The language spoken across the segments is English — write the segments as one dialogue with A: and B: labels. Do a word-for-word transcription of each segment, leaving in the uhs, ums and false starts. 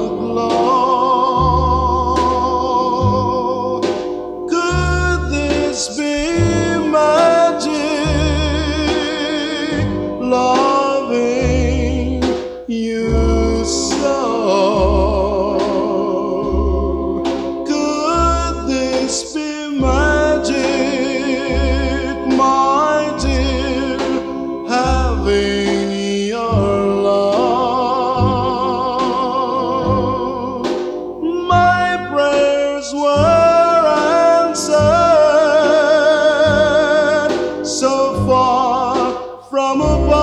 A: glow. Could this be magic, loving you so? Could this be magic, my dear, having your love? My prayers were answered so far from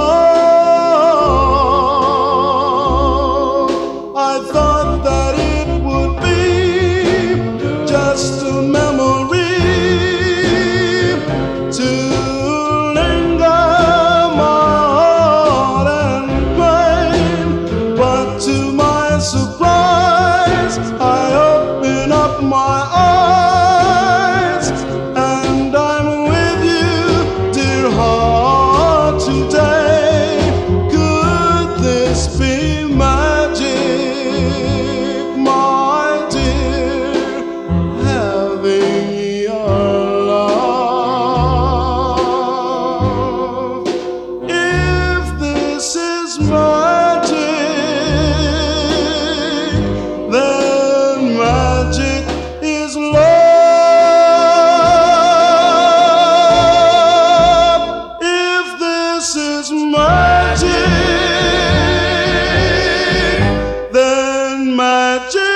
A: above. I thought that it would be just a memory to linger my heart and pain, but to my surprise, I open up my eyes and I'm with you, dear heart, today. Could this be magic, my dear, having your love? If this is magic, then magic is love. If this is magic, then magic